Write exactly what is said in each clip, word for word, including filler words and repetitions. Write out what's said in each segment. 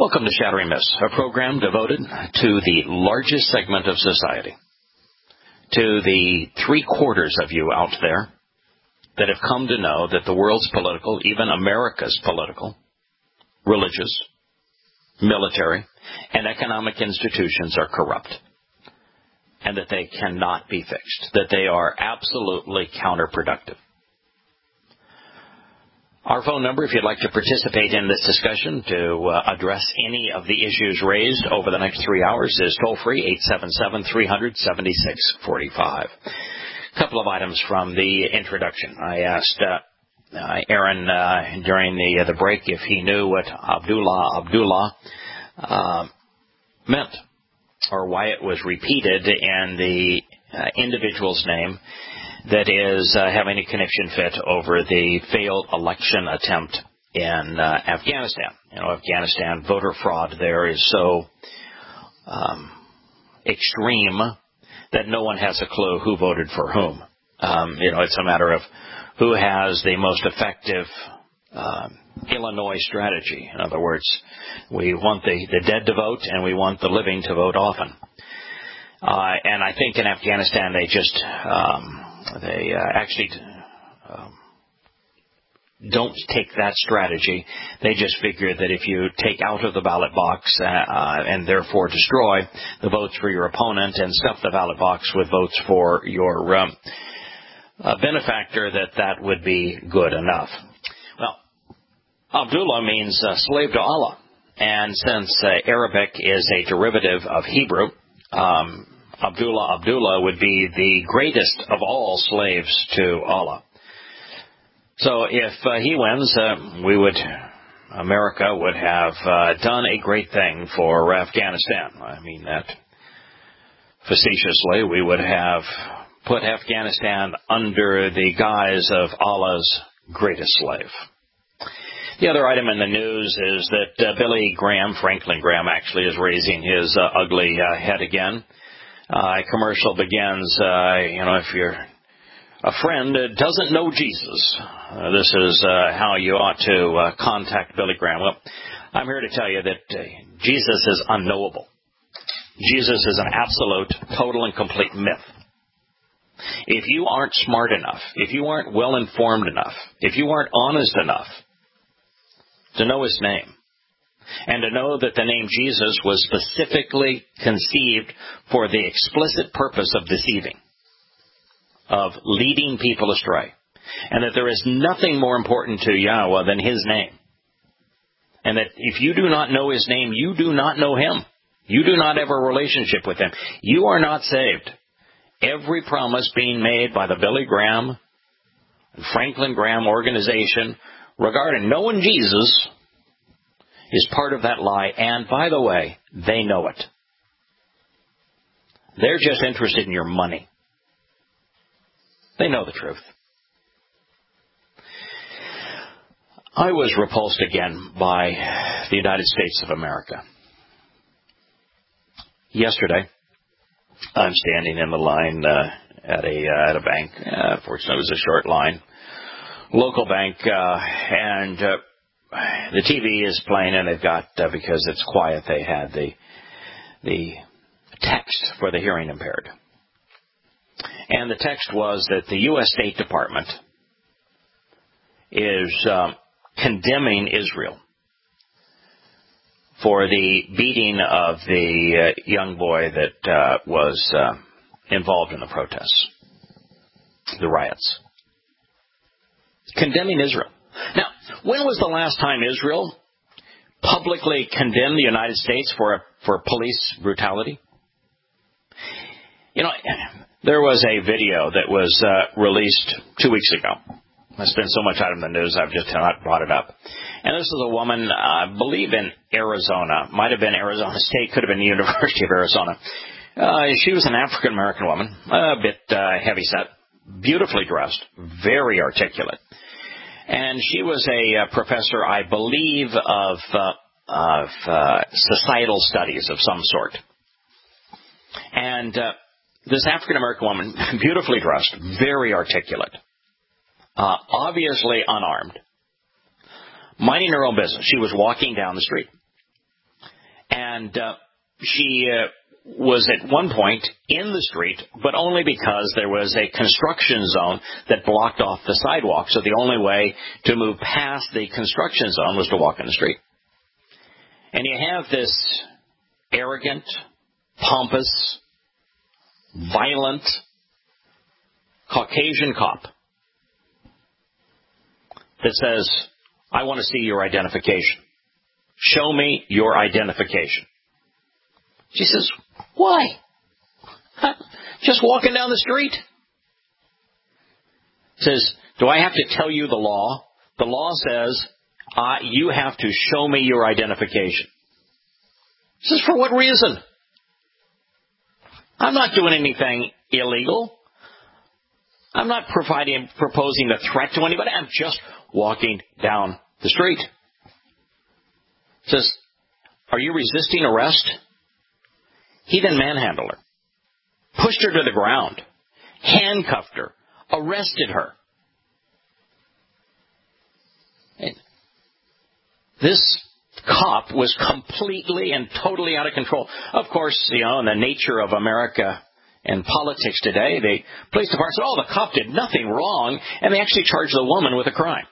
Welcome to Shattering Myths, a program devoted to the largest segment of society, to the three-quarters of you out there that have come to know that the world's political, even America's political, religious, military, and economic institutions are corrupt, and that they cannot be fixed, that they are absolutely counterproductive. Our phone number, if you'd like to participate in this discussion to uh, address any of the issues raised over the next three hours, is toll-free, eight seven seven, three hundred, seventy-six forty-five. A couple of items from the introduction. I asked uh, uh, Aaron uh, during the, uh, the break if he knew what Abdullah Abdullah uh, meant, or why it was repeated in the uh, individual's name that is uh, having a connection fit over the failed election attempt in uh, Afghanistan. You know, Afghanistan voter fraud there is so um, extreme that no one has a clue who voted for whom. Um, you know, it's a matter of who has the most effective uh, Illinois strategy. In other words, we want the, the dead to vote and we want the living to vote often. Uh, and I think in Afghanistan they just... Um, They uh, actually um, don't take that strategy. They just figure that if you take out of the ballot box uh, uh, and therefore destroy the votes for your opponent and stuff the ballot box with votes for your um, uh, benefactor, that that would be good enough. Well, Abdullah means uh, slave to Allah. And since uh, Arabic is a derivative of Hebrew, um Abdullah Abdullah would be the greatest of all slaves to Allah. So if uh, he wins, uh, we would, America would have uh, done a great thing for Afghanistan. I mean that facetiously. We would have put Afghanistan under the guise of Allah's greatest slave. The other item in the news is that uh, Billy Graham, Franklin Graham actually, is raising his uh, ugly uh, head again. Uh, a commercial begins, uh, you know, if you're a friend that doesn't know Jesus, uh, this is uh, how you ought to uh, contact Billy Graham. Well, I'm here to tell you that uh, Jesus is unknowable. Jesus is an absolute, total, and complete myth. If you aren't smart enough, if you aren't well-informed enough, if you aren't honest enough to know his name, and to know that the name Jesus was specifically conceived for the explicit purpose of deceiving, of leading people astray, and that there is nothing more important to Yahweh than his name, and that if you do not know his name, you do not know him. You do not have a relationship with him. You are not saved. Every promise being made by the Billy Graham and Franklin Graham organization regarding knowing Jesus is part of that lie, and by the way, they know it. They're just interested in your money. They know the truth. I was repulsed again by the United States of America. Yesterday, I'm standing in the line uh, at a uh, at a bank. Uh, fortunately, it was a short line, local bank, uh, and uh, the T V is playing, and they've got, uh, because it's quiet, they had the the text for the hearing impaired. And the text was that the U S State Department is um, condemning Israel for the beating of the uh, young boy that uh, was uh, involved in the protests, the riots. Condemning Israel. Now, when was the last time Israel publicly condemned the United States for a, for police brutality? You know, there was a video that was uh, released two weeks ago. There's been so much out of the news, I've just not brought it up. And this is a woman, uh, I believe in Arizona, might have been Arizona State, could have been the University of Arizona. Uh, she was an African-American woman, a bit uh, heavy-set, beautifully dressed, very articulate. And she was a uh, professor, I believe, of, uh, of uh, societal studies of some sort. And uh, this African-American woman, beautifully dressed, very articulate, uh, obviously unarmed, minding her own business. She was walking down the street. And uh, she uh, was at one point in the street, but only because there was a construction zone that blocked off the sidewalk. So the only way to move past the construction zone was to walk in the street. And you have this arrogant, pompous, violent Caucasian cop that says, I want to see your identification. Show me your identification. She says, why? Just walking down the street. Says, do I have to tell you the law? The law says, uh, you have to show me your identification. Says, for what reason? I'm not doing anything illegal. I'm not providing, proposing a threat to anybody. I'm just walking down the street. Says, are you resisting arrest? He then manhandled her, pushed her to the ground, handcuffed her, arrested her. And this cop was completely and totally out of control. Of course, you know, in the nature of America and politics today, the police department said, oh, the cop did nothing wrong, and they actually charged the woman with a crime.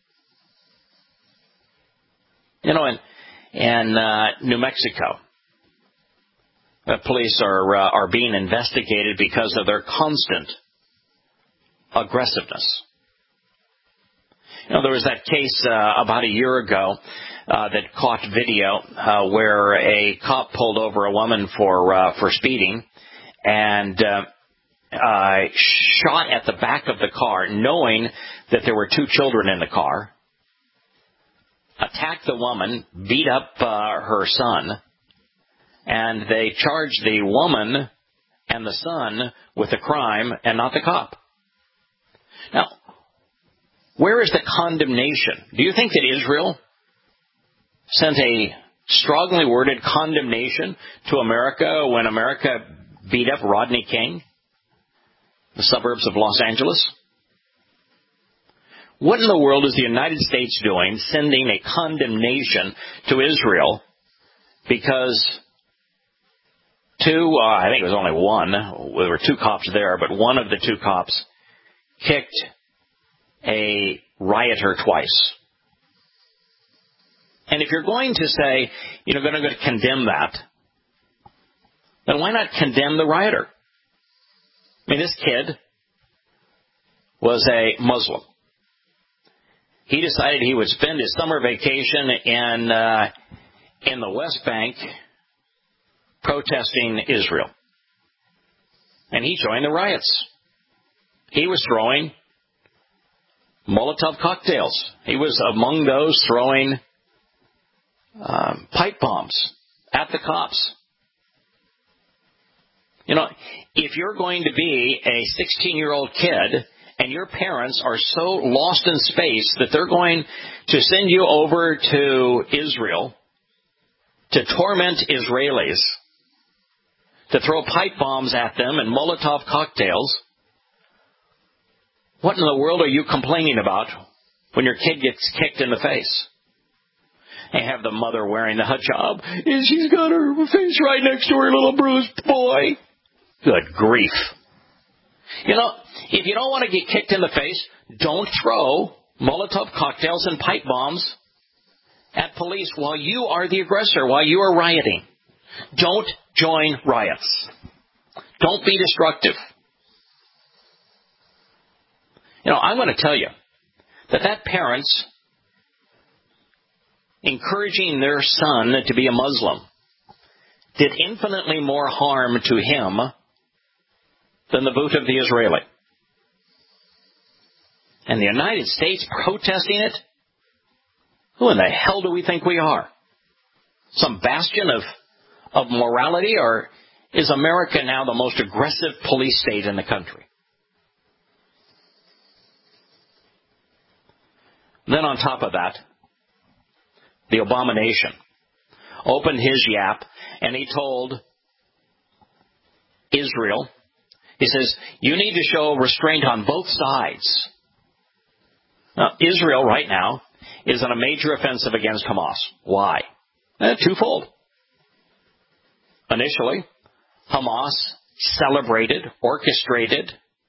You know, in, in uh, New Mexico, the police are uh, are being investigated because of their constant aggressiveness. You know, there was that case uh, about a year ago uh, that caught video uh, where a cop pulled over a woman for uh, for speeding and uh, uh, shot at the back of the car, knowing that there were two children in the car, attacked the woman, beat up uh, her son, and they charged the woman and the son with the crime and not the cop. Now, where is the condemnation? Do you think that Israel sent a strongly worded condemnation to America when America beat up Rodney King, the suburbs of Los Angeles? What in the world is the United States doing sending a condemnation to Israel because two, uh, I think it was only one, there were two cops there, but one of the two cops kicked a rioter twice. And if you're going to say, you know, going to condemn that, then why not condemn the rioter? I mean, this kid was a Muslim. He decided he would spend his summer vacation in uh, in the West Bank protesting Israel. And he joined the riots. He was throwing Molotov cocktails. He was among those throwing um, pipe bombs at the cops. You know, if you're going to be a sixteen-year-old kid and your parents are so lost in space that they're going to send you over to Israel to torment Israelis, to throw pipe bombs at them and Molotov cocktails, what in the world are you complaining about when your kid gets kicked in the face? And have the mother wearing the hijab, and she's got her face right next to her little bruised boy. Good grief. You know, if you don't want to get kicked in the face, don't throw Molotov cocktails and pipe bombs at police while you are the aggressor, while you are rioting. Don't join riots. Don't be destructive. You know, I'm going to tell you that that parents encouraging their son to be a Muslim did infinitely more harm to him than the boot of the Israeli. And the United States protesting it? Who in the hell do we think we are? Some bastion of, of morality? Or is America now the most aggressive police state in the country? Then on top of that, the abomination opened his yap and he told Israel, he says, you need to show restraint on both sides. Now, Israel right now is on a major offensive against Hamas. Why? Eh, twofold. Initially, Hamas celebrated, orchestrated,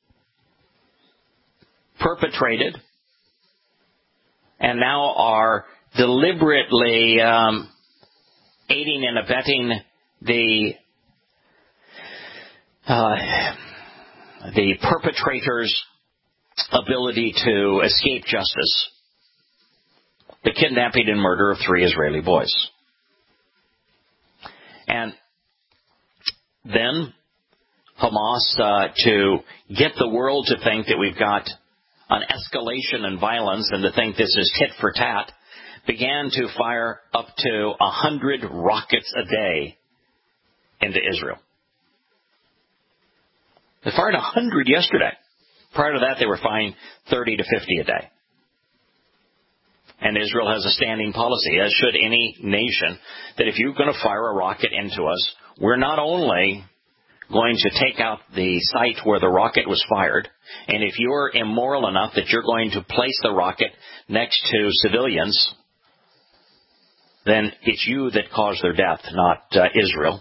perpetrated, and now are deliberately um, aiding and abetting the uh, the perpetrator's ability to escape justice. The kidnapping and murder of three Israeli boys. And then Hamas, uh, to get the world to think that we've got an escalation in violence and to think this is tit for tat, began to fire up to a hundred rockets a day into Israel. They fired a hundred yesterday. Prior to that, they were firing thirty to fifty a day. And Israel has a standing policy, as should any nation, that if you're going to fire a rocket into us, we're not only going to take out the site where the rocket was fired, and if you're immoral enough that you're going to place the rocket next to civilians, then it's you that caused their death, not uh, Israel.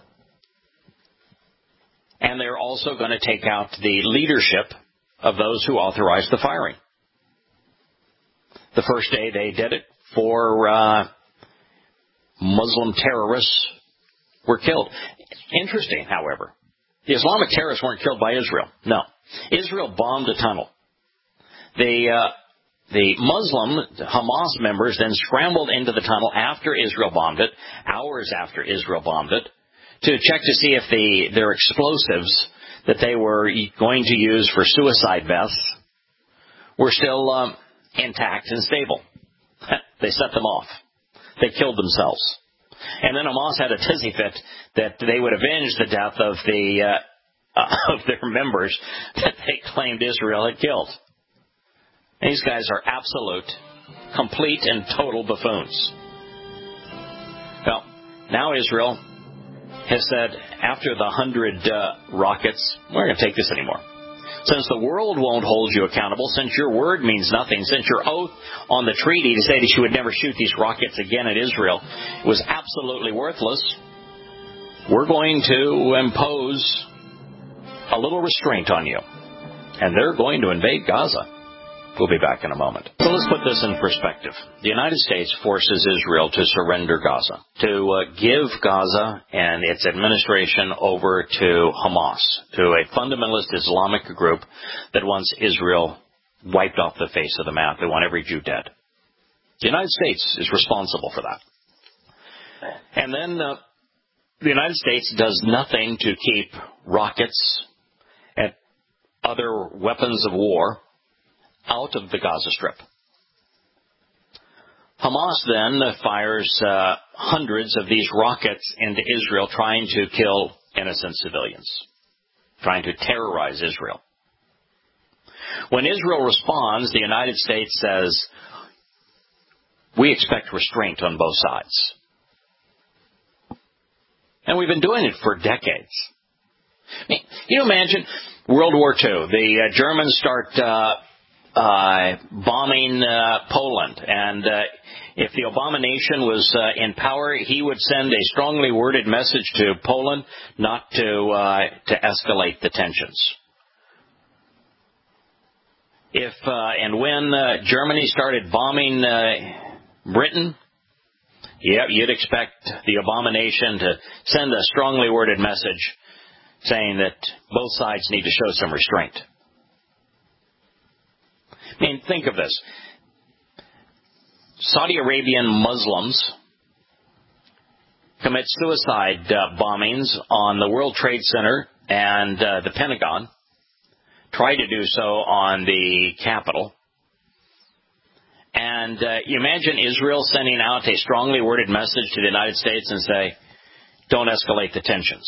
And they're also going to take out the leadership of those who authorized the firing. The first day they did it, four uh, Muslim terrorists were killed. Interesting, however. The Islamic terrorists weren't killed by Israel. No. Israel bombed a tunnel. The, uh, the Muslim Hamas members then scrambled into the tunnel after Israel bombed it, hours after Israel bombed it, to check to see if the, their explosives that they were going to use for suicide vests were still um, intact and stable. They set them off. They killed themselves. And then Hamas had a tizzy fit that they would avenge the death of the uh, uh, of their members that they claimed Israel had killed. And these guys are absolute, complete, and total buffoons. Well, now Israel has said, after the hundred uh, rockets, we're going to take this anymore. Since the world won't hold you accountable, since your word means nothing, since your oath on the treaty to say that you would never shoot these rockets again at Israel was absolutely worthless, we're going to impose a little restraint on you. And they're going to invade Gaza. We'll be back in a moment. So let's put this in perspective. The United States forces Israel to surrender Gaza, to uh, give Gaza and its administration over to Hamas, to a fundamentalist Islamic group that wants Israel wiped off the face of the map. They want every Jew dead. The United States is responsible for that. And then uh, the United States does nothing to keep rockets and other weapons of war out of the Gaza Strip. Hamas then fires uh, hundreds of these rockets into Israel, trying to kill innocent civilians, trying to terrorize Israel. When Israel responds, the United States says, we expect restraint on both sides. And we've been doing it for decades. I mean, you imagine World War Two. The uh, Germans start uh, Uh, bombing uh, Poland, and uh, if the abomination was uh, in power, he would send a strongly worded message to Poland not to uh, to escalate the tensions. If uh, and when uh, Germany started bombing uh, Britain, yeah, you'd expect the abomination to send a strongly worded message saying that both sides need to show some restraint. I mean, think of this. Saudi Arabian Muslims commit suicide uh, bombings on the World Trade Center and uh, the Pentagon, try to do so on the Capitol. And uh, you imagine Israel sending out a strongly worded message to the United States and say, don't escalate the tensions.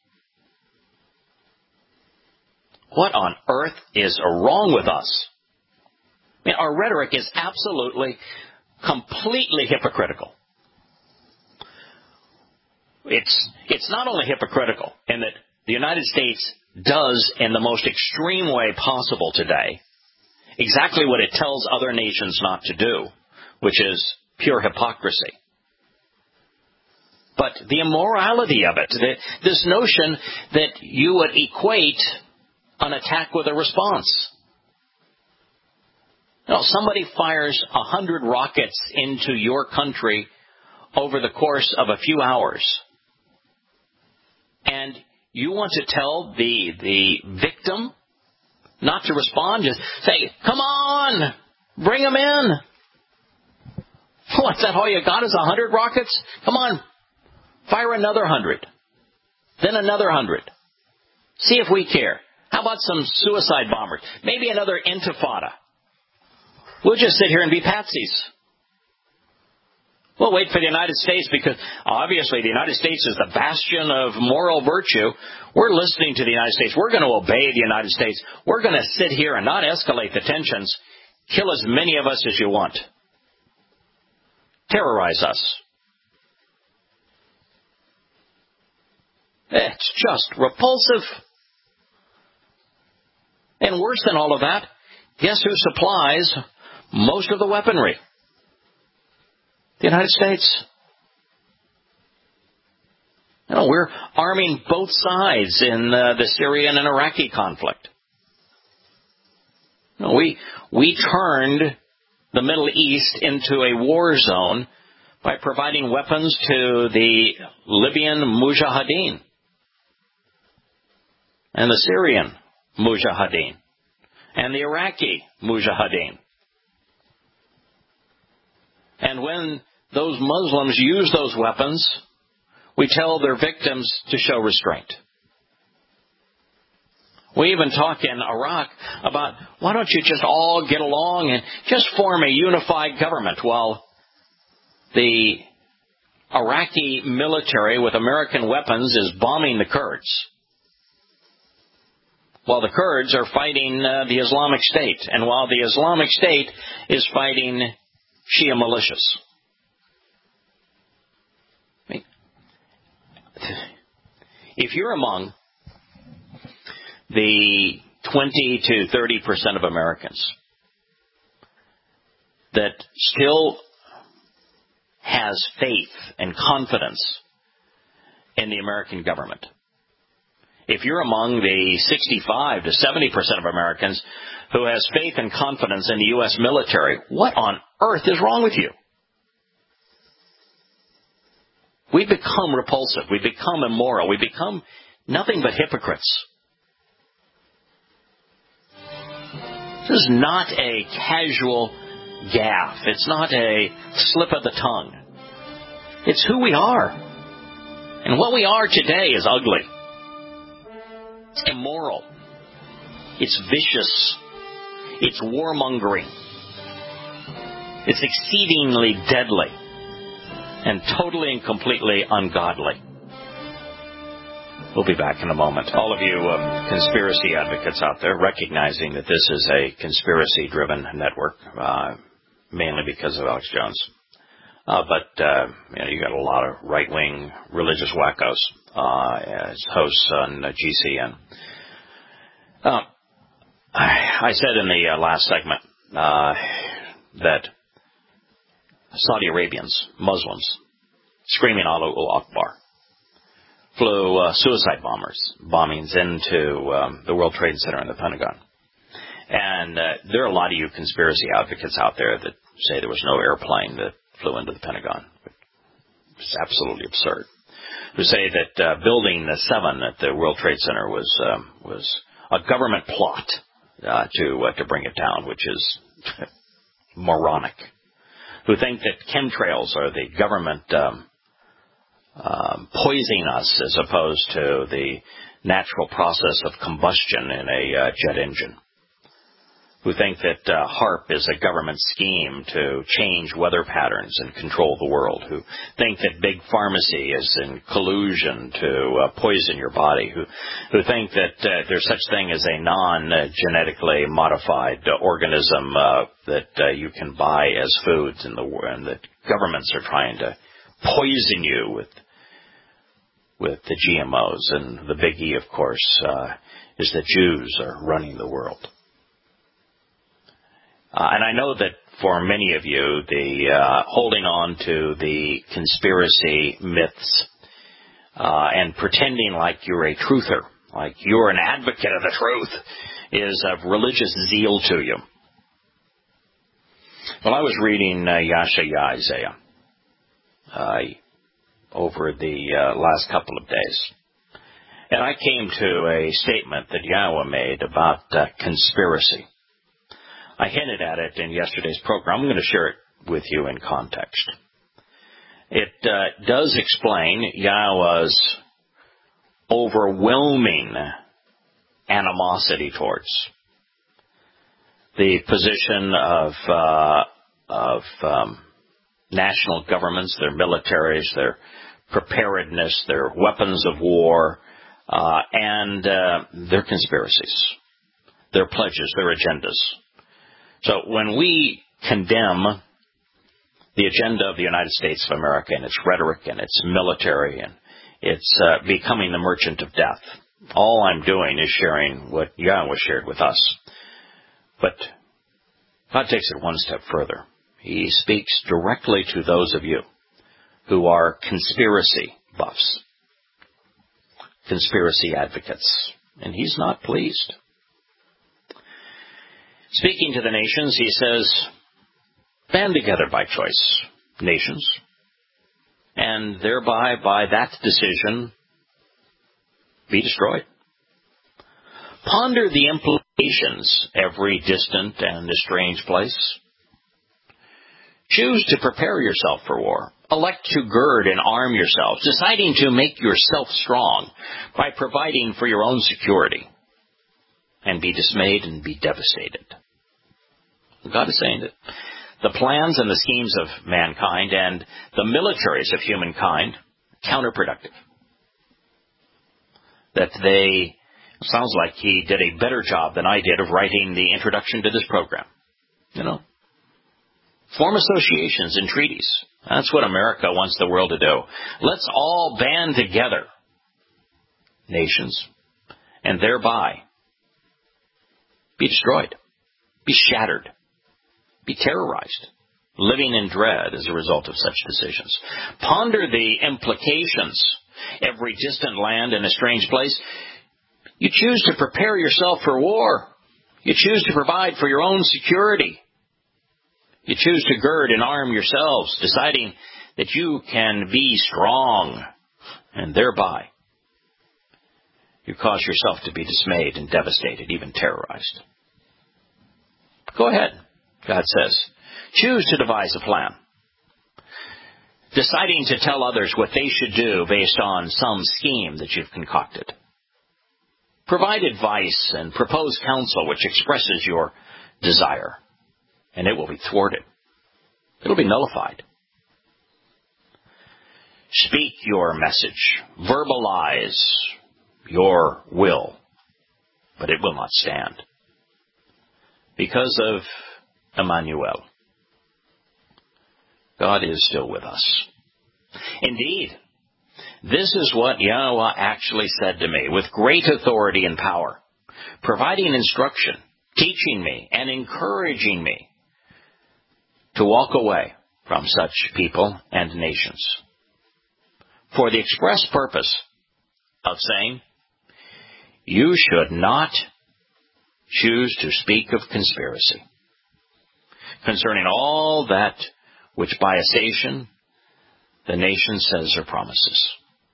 What on earth is wrong with us? I mean, our rhetoric is absolutely, completely hypocritical. It's, it's not only hypocritical in that the United States does, in the most extreme way possible today, exactly what it tells other nations not to do, which is pure hypocrisy. but the immorality of it. The, this notion that you would equate an attack with a response. You know, somebody fires a hundred rockets into your country over the course of a few hours. And you want to tell the the victim not to respond? Just say, come on, bring them in. What's that, all you got is a hundred rockets? Come on, fire another hundred. Then another hundred. See if we care. How about some suicide bombers? Maybe another intifada. We'll just sit here and be patsies. We'll wait for the United States because obviously the United States is the bastion of moral virtue. We're listening to the United States. We're going to obey the United States. We're going to sit here and not escalate the tensions. Kill as many of us as you want. Terrorize us. It's just repulsive. And worse than all of that, guess who supplies most of the weaponry? The United States. You know, we're arming both sides in uh, the Syrian and Iraqi conflict. You know, we we turned the Middle East into a war zone by providing weapons to the Libyan Mujahideen and the Syrian Mujahideen and the Iraqi Mujahideen. And when those Muslims use those weapons, we tell their victims to show restraint. We even talk in Iraq about, why don't you just all get along and just form a unified government while the Iraqi military with American weapons is bombing the Kurds, while the Kurds are fighting uh, the Islamic State, and while the Islamic State is fighting Shia militias. I mean, if you're among the twenty to thirty percent of Americans that still has faith and confidence in the American government, if you're among the sixty-five to seventy percent of Americans who has faith and confidence in the U S military, what on earth is wrong with you? We become repulsive. We become immoral. We become nothing but hypocrites. This is not a casual gaffe. It's not a slip of the tongue. It's who we are. And what we are today is ugly. It's immoral. It's vicious. It's warmongering. It's exceedingly deadly and totally and completely ungodly. We'll be back in a moment. All of you um, conspiracy advocates out there, recognizing that this is a conspiracy-driven network, uh, mainly because of Alex Jones. Uh, but uh, you know, you got a lot of right-wing religious wackos uh, as hosts on uh, G C N. Uh, I said in the uh, last segment uh, that Saudi Arabians, Muslims, screaming Allahu Akbar, flew uh, suicide bombers, bombings into um, the World Trade Center and the Pentagon. And uh, there are a lot of you conspiracy advocates out there that say there was no airplane that flew into the Pentagon. It's absolutely absurd. Who say that uh, building the seven at the World Trade Center was um, was a government plot uh, to uh, to bring it down, which is moronic. Who think that chemtrails are the government um, um, poisoning us as opposed to the natural process of combustion in a uh, jet engine. Who think that uh, HAARP is a government scheme to change weather patterns and control the world. Who think that big pharmacy is in collusion to uh, poison your body. Who who think that uh, there's such thing as a non-genetically modified uh, organism uh, that uh, you can buy as foods in the world, and that governments are trying to poison you with with the G M Os. And the biggie, of course, uh, is that Jews are running the world. Uh, and I know that for many of you, the uh, holding on to the conspiracy myths uh, and pretending like you're a truther, like you're an advocate of the truth, is of religious zeal to you. Well, I was reading uh, Yashaya Isaiah uh, over the uh, last couple of days, and I came to a statement that Yahweh made about uh, conspiracy. I hinted at it in yesterday's program. I'm going to share it with you in context. It uh, does explain Yahweh's overwhelming animosity towards the position of uh, of um, national governments, their militaries, their preparedness, their weapons of war, uh, and uh, their conspiracies, their pledges, their agendas. So when we condemn the agenda of the United States of America and its rhetoric and its military and its uh, becoming the merchant of death, all I'm doing is sharing what Yahweh shared with us. But God takes it one step further. He speaks directly to those of you who are conspiracy buffs, conspiracy advocates, and He's not pleased. Speaking to the nations, He says, band together by choice, nations, and thereby, by that decision, be destroyed. Ponder the implications, every distant and estranged place. Choose to prepare yourself for war. Elect to gird and arm yourselves, deciding to make yourself strong by providing for your own security. And be dismayed and be devastated. God is saying that the plans and the schemes of mankind and the militaries of humankind counterproductive. That they, sounds like He did a better job than I did of writing the introduction to this program. You know, form associations and treaties. That's what America wants the world to do. Let's all band together, nations, and thereby be destroyed, be shattered, be terrorized, living in dread as a result of such decisions. Ponder the implications. Every distant land and a strange place. You choose to prepare yourself for war. You choose to provide for your own security. You choose to gird and arm yourselves, deciding that you can be strong, and thereby you cause yourself to be dismayed and devastated, even terrorized. Go ahead, God says. Choose to devise a plan. Deciding to tell others what they should do based on some scheme that you've concocted. Provide advice and propose counsel which expresses your desire, and it will be thwarted. It'll be nullified. Speak your message. Verbalize your will, but it will not stand. Because of Emmanuel. God is still with us. Indeed, this is what Yahweh actually said to me with great authority and power, providing instruction, teaching me, and encouraging me to walk away from such people and nations for the express purpose of saying, you should not choose to speak of conspiracy concerning all that which by association the nation says or promises.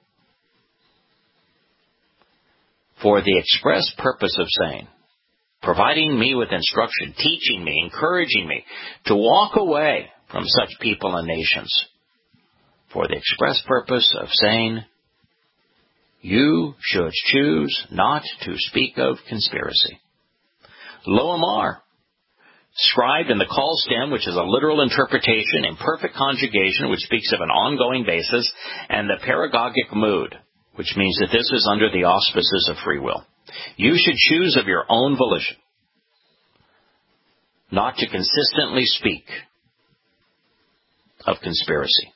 For the express purpose of saying, providing me with instruction, teaching me, encouraging me to walk away from such people and nations. For the express purpose of saying, you should choose not to speak of conspiracy. Lo Amar, scribed in the call stem, which is a literal interpretation, imperfect conjugation, which speaks of an ongoing basis, and the paragogic mood, which means that this is under the auspices of free will. You should choose of your own volition not to consistently speak of conspiracy.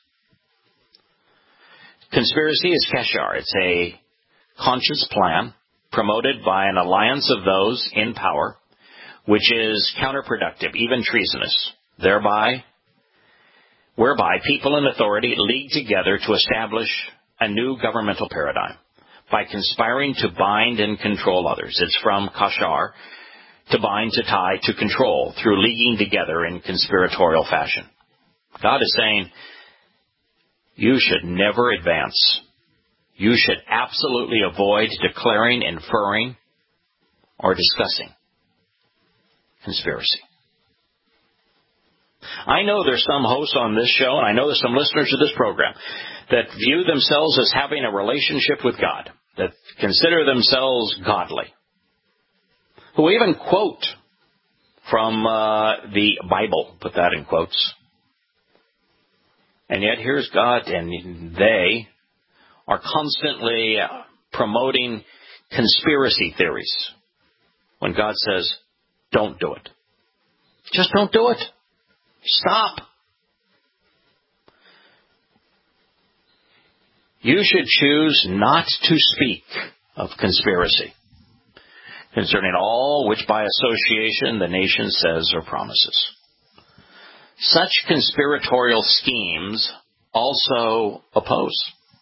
Conspiracy is keshar. It's a conscious plan promoted by an alliance of those in power, which is counterproductive, even treasonous. thereby, whereby people in authority league together to establish a new governmental paradigm by conspiring to bind and control others. It's from kashar, to bind, to tie, to control, through leaguing together in conspiratorial fashion. God is saying, you should never advance. You should absolutely avoid declaring, inferring, or discussing conspiracy. I know there's some hosts on this show, and I know there's some listeners of this program that view themselves as having a relationship with God, that consider themselves godly, who even quote from uh, the Bible, put that in quotes. And yet here's God, and they are constantly promoting conspiracy theories when God says, don't do it. Just don't do it. Stop. You should choose not to speak of conspiracy concerning all which by association the nation says or promises. Such conspiratorial schemes also oppose.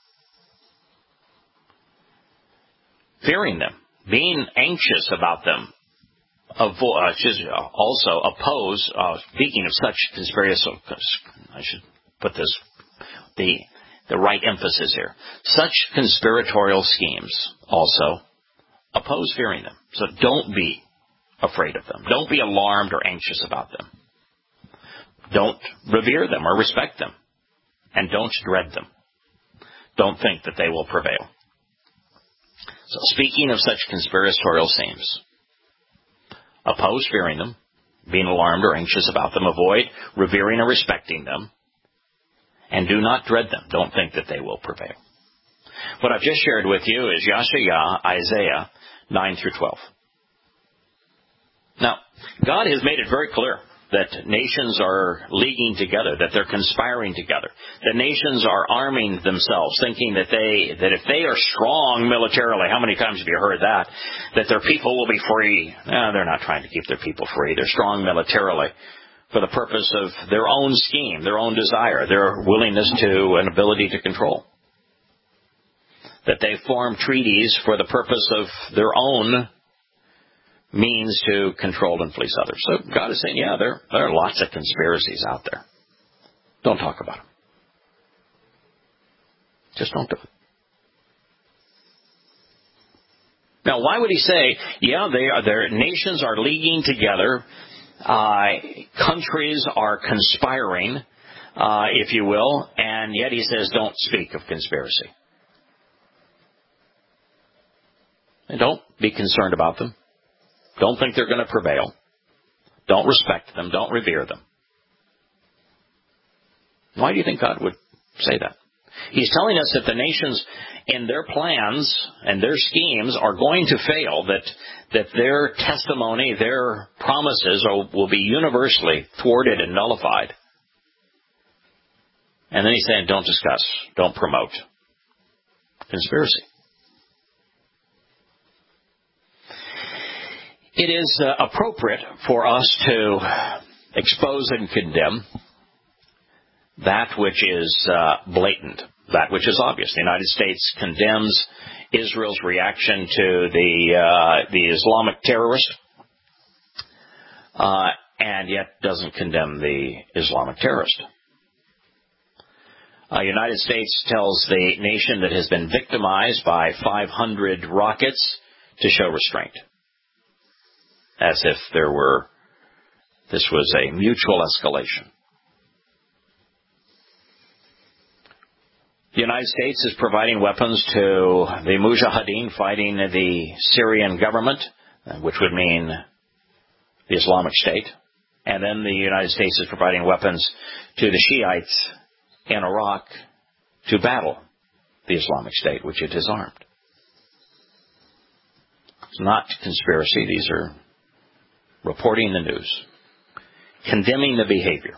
Fearing them, being anxious about them, avo- uh, also oppose, uh, speaking of such conspiracy, I should put this, the, the right emphasis here. Such conspiratorial schemes also oppose fearing them. So don't be afraid of them. Don't be alarmed or anxious about them. Don't revere them or respect them. And don't dread them. Don't think that they will prevail. So speaking of such conspiratorial schemes, oppose fearing them, being alarmed or anxious about them, avoid revering or respecting them, and do not dread them. Don't think that they will prevail. What I've just shared with you is Yasha'yah, Isaiah nine through twelve. Now, God has made it very clear that nations are leaguing together, that they're conspiring together, that nations are arming themselves, thinking that they that if they are strong militarily, how many times have you heard that, that their people will be free? No, they're not trying to keep their people free. They're strong militarily for the purpose of their own scheme, their own desire, their willingness to and ability to control. That they form treaties for the purpose of their own means to control and fleece others. So God is saying, yeah, there, there are lots of conspiracies out there. Don't talk about them. Just don't do it. Now, why would he say, yeah, they are, their nations are leaguing together, uh, countries are conspiring, uh, if you will, and yet he says, don't speak of conspiracy. And don't be concerned about them. Don't think they're going to prevail. Don't respect them. Don't revere them. Why do you think God would say that? He's telling us that the nations in their plans and their schemes are going to fail, that that their testimony, their promises are, will be universally thwarted and nullified. And then he's saying, don't discuss, don't promote conspiracy. It is uh, appropriate for us to expose and condemn that which is uh, blatant, that which is obvious. The United States condemns Israel's reaction to the uh, the Islamic terrorist, uh, and yet doesn't condemn the Islamic terrorist. The uh, United States tells the nation that has been victimized by five hundred rockets to show restraint, as if there were, this was a mutual escalation. The United States is providing weapons to the Mujahideen fighting the Syrian government, which would mean the Islamic State. And then the United States is providing weapons to the Shiites in Iraq to battle the Islamic State, which it has armed. It's not conspiracy. These are reporting the news, condemning the behavior.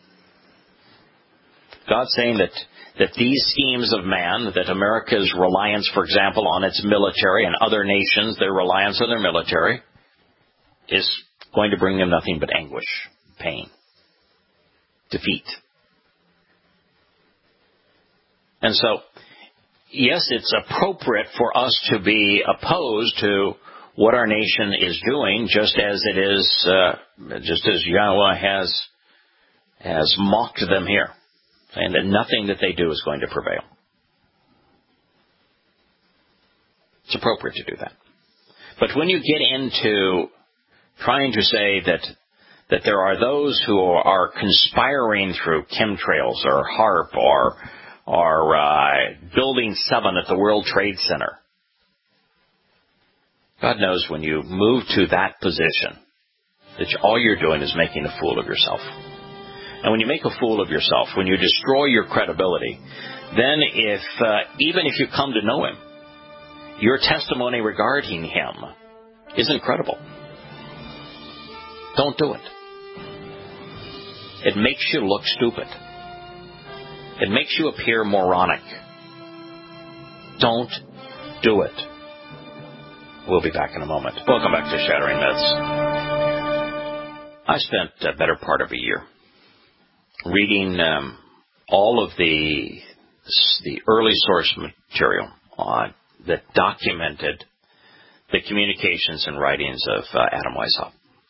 God's saying that, that these schemes of man, that America's reliance, for example, on its military, and other nations, their reliance on their military, is going to bring them nothing but anguish, pain. defeat. And so, yes, it's appropriate for us to be opposed to what our nation is doing, just as it is, uh, just as Yahweh has has mocked them here, saying that nothing that they do is going to prevail. It's appropriate to do that. But when you get into trying to say that that there are those who are conspiring through chemtrails or HAARP or or uh, Building seven at the World Trade Center, God knows when you move to that position that all you're doing is making a fool of yourself. And when you make a fool of yourself, when you destroy your credibility, then if uh, even if you come to know him, your testimony regarding him isn't credible. Don't do it. It makes you look stupid. It makes you appear moronic. Don't do it. We'll be back in a moment. Welcome back to Shattering Myths. I spent a better part of a year reading um, all of the the early source material uh, that documented the communications and writings of uh, Adam Weishaupt.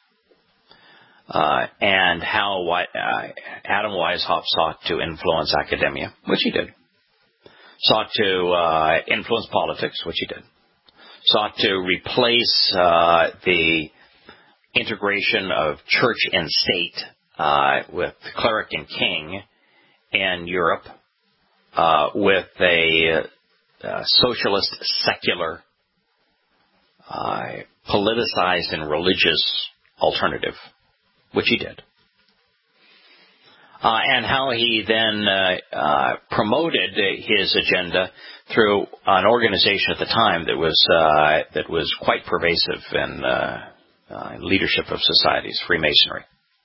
Uh, and how uh, Adam Weishaupt sought to influence academia, which he did. Sought to uh, influence politics, which he did. Sought to replace uh, the integration of church and state uh, with cleric and king in Europe uh, with a uh, socialist, secular, uh, politicized and religious alternative, which he did. Uh, and how he then uh, uh, promoted his agenda through an organization at the time that was uh, that was quite pervasive in uh, uh, leadership of societies, Freemasonry,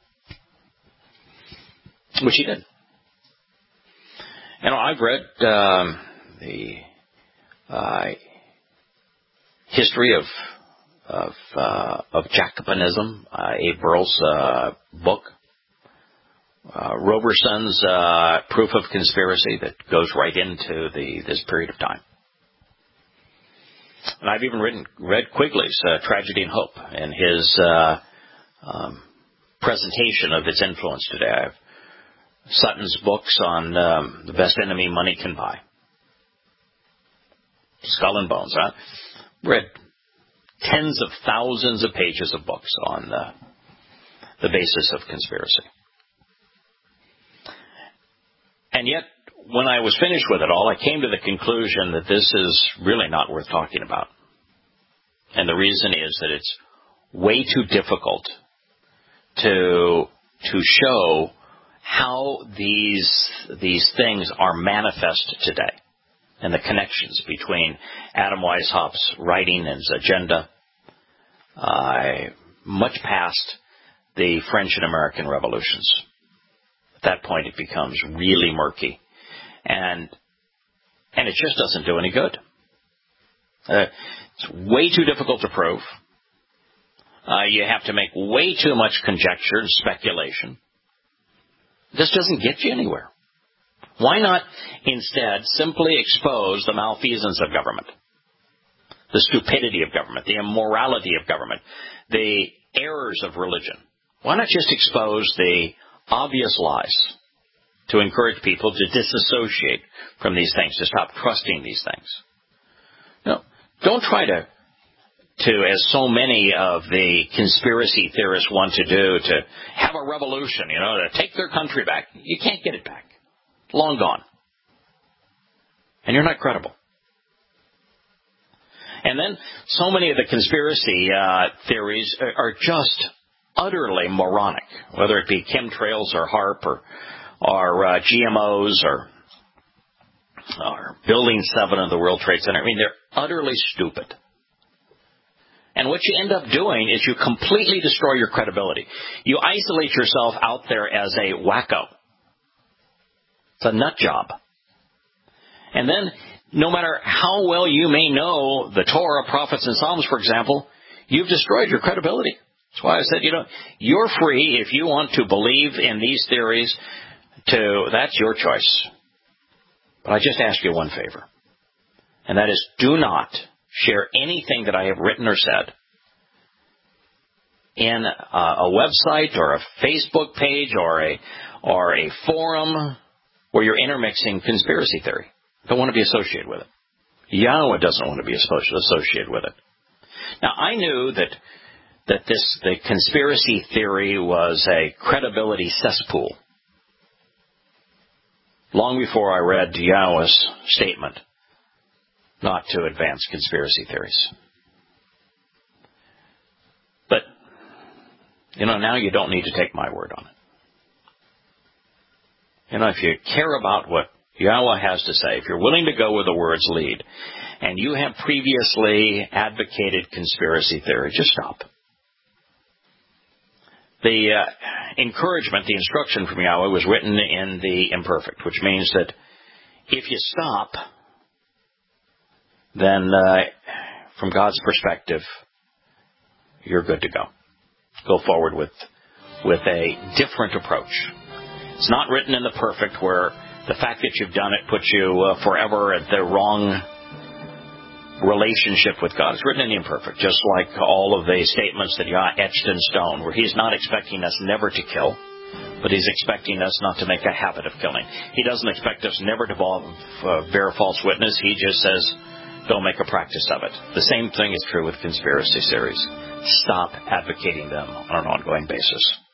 which he did. You know, I've read um, the uh, history of of uh, of Jacobinism, uh, Abe Burrell's uh, book. Uh, Roberson's uh, Proof of Conspiracy that goes right into the this period of time. And I've even written, read Quigley's uh, Tragedy and Hope and his uh, um, presentation of its influence today. I have Sutton's books on um, The Best Enemy Money Can Buy. Skull and Bones. I read tens of thousands of pages of books on uh, the basis of conspiracy. And yet, when I was finished with it all, I came to the conclusion that this is really not worth talking about. And the reason is that it's way too difficult to to show how these these things are manifest today, and the connections between Adam Weishaupt's writing and his agenda, uh, much past the French and American revolutions. At that point, it becomes really murky, and and it just doesn't do any good. Uh, it's way too difficult to prove. Uh, you have to make way too much conjecture and speculation. This doesn't get you anywhere. Why not instead simply expose the malfeasance of government, the stupidity of government, the immorality of government, the errors of religion? Why not just expose the obvious lies to encourage people to disassociate from these things, to stop trusting these things? No, don't try to, to, as so many of the conspiracy theorists want to do, to have a revolution, you know, to take their country back. You can't get it back. Long gone. And you're not credible. And then so many of the conspiracy uh, theories are just utterly moronic, whether it be chemtrails or HAARP or, or uh, G M Os or, or Building seven of the World Trade Center. I mean, they're utterly stupid. And what you end up doing is you completely destroy your credibility. You isolate yourself out there as a wacko. It's a nut job. And then, no matter how well you may know the Torah, prophets, and Psalms, for example, you've destroyed your credibility. That's why I said, you know, you're free if you want to believe in these theories. To that's your choice. But I just ask you one favor, and that is do not share anything that I have written or said in a, a website or a Facebook page or a or a forum where you're intermixing conspiracy theory. Don't want to be associated with it. Yahweh doesn't want to be associated with it. Now, I knew that that this the conspiracy theory was a credibility cesspool long before I read Yahweh's statement not to advance conspiracy theories. But, you know, now you don't need to take my word on it. You know, if you care about what Yahweh has to say, if you're willing to go where the words lead, and you have previously advocated conspiracy theory, just stop. The uh, encouragement, the instruction from Yahweh was written in the imperfect, which means that if you stop, then uh, from God's perspective, you're good to go. Go forward with with a different approach. It's not written in the perfect, where the fact that you've done it puts you uh, forever at the wrong relationship with God. It's written in the imperfect, just like all of the statements that Yah etched in stone, where He's not expecting us never to kill, but He's expecting us not to make a habit of killing. He doesn't expect us never to uh, bear false witness. He just says, don't make a practice of it. The same thing is true with conspiracy theories. Stop advocating them on an ongoing basis.